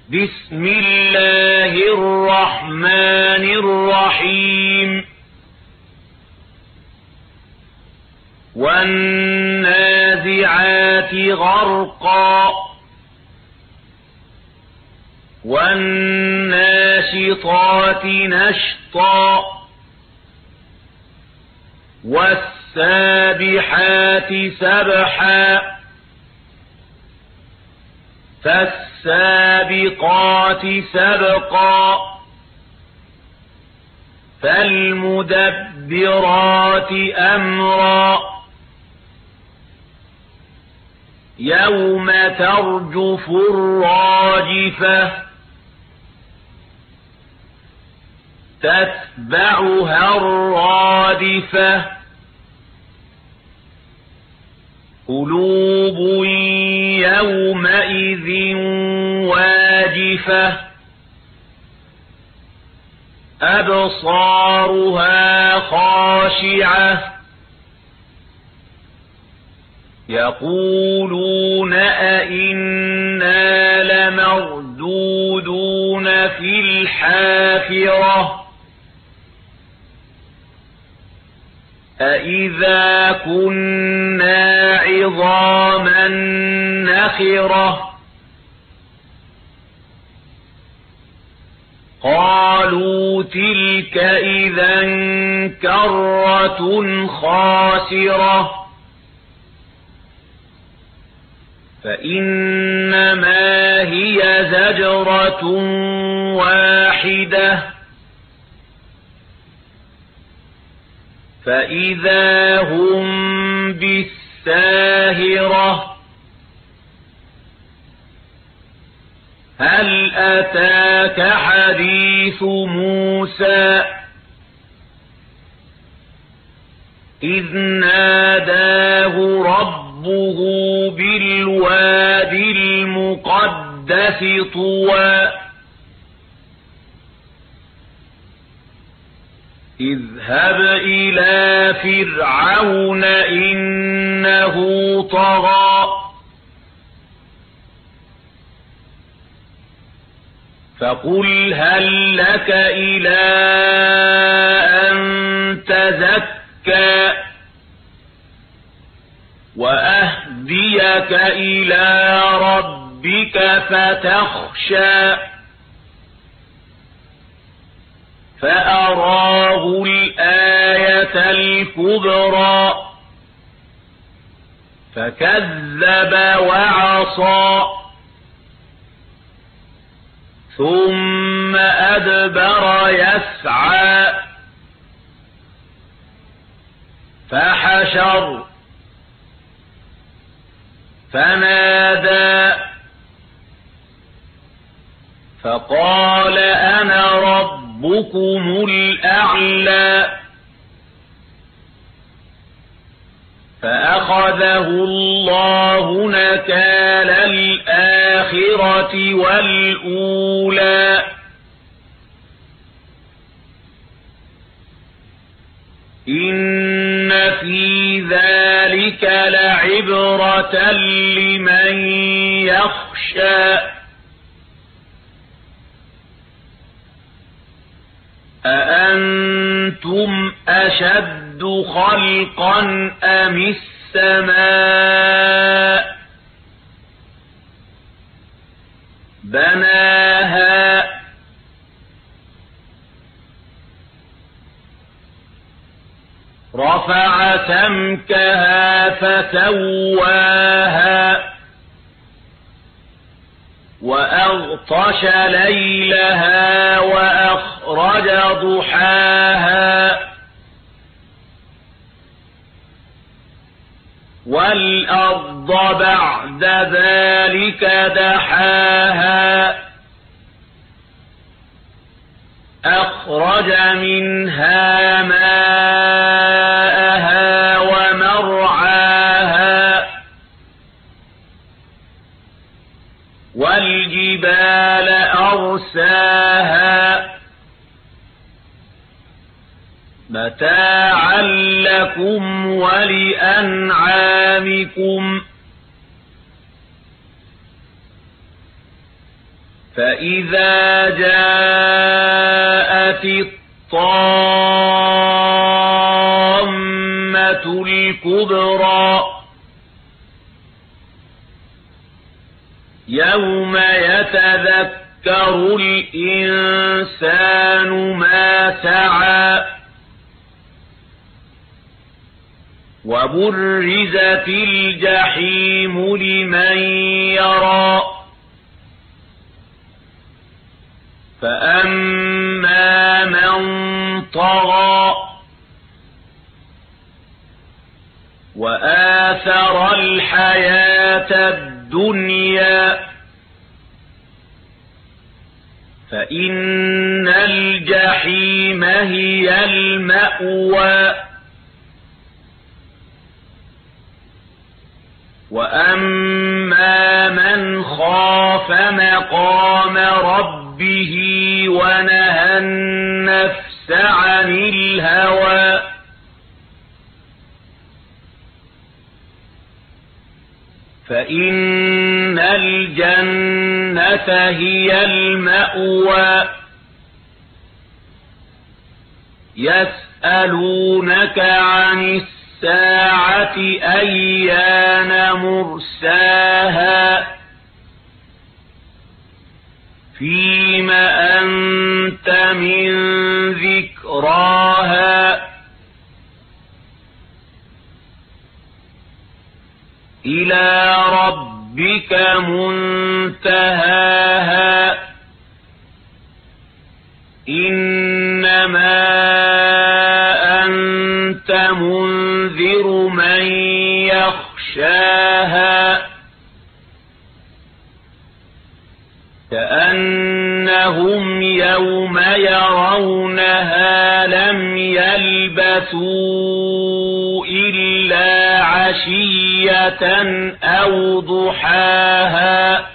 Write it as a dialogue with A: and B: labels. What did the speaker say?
A: بسم الله الرحمن الرحيم والنازعات غرقا والناشطات نشطا والسابحات سبحا فالسابقات سبقا فالمدبرات أمرا يوم ترجف الراجفة تتبعها الرادفة قلوب يومئذ واجفة أبصارها خاشعة يقولون أئنا لمردودون في الحافرة أئذا كنا عظاما نخرة قالوا تلك إذا كرة خاسرة فإنما هي زجرة واحدة فإذا هم بالساهرة هل أتاك حديث موسى إذ ناداه ربه بالواد المقدس طوى اذهب إلى فرعون إنه طغى فقل هل لك إلى أن تزكى وأهديك إلى ربك فتخشى فأراه الآية الكبرى فكذب وعصى ثم أدبر يسعى فحشر فنادى فقال أنا ربكم الأعلى فأخذه الله نكال الآخرة والأولى إن في ذلك لعبرة لمن يخشى أأنتم أشد خلقا أم السماء بناها رفع سمكها فسواها وأغطش ليلها وأخرج ضحاها والأرض بعد ذلك دحاها أخرج منها ماءها ومرعاها والجبال أرساها متاعا لكم ولأنعامكم فإذا جاءت الطامة الكبرى يوم يتذكر الإنسان ما سعى وبرزت الجحيم لمن يرى فأما من طغى وآثر الحياة الدنيا فإن الجحيم هي المأوى وأما من خاف مقام ربه ونهى النفس عن الهوى فإن الجنة هي المأوى يسألونك عن الساعة أيان مرساها فيم أنت من ذكراها إلى ربك منتهاها إنما أنت منذر من يخشاها كأنهم يوم يرونها لم يلبثوا إلا عشية أو ضحاها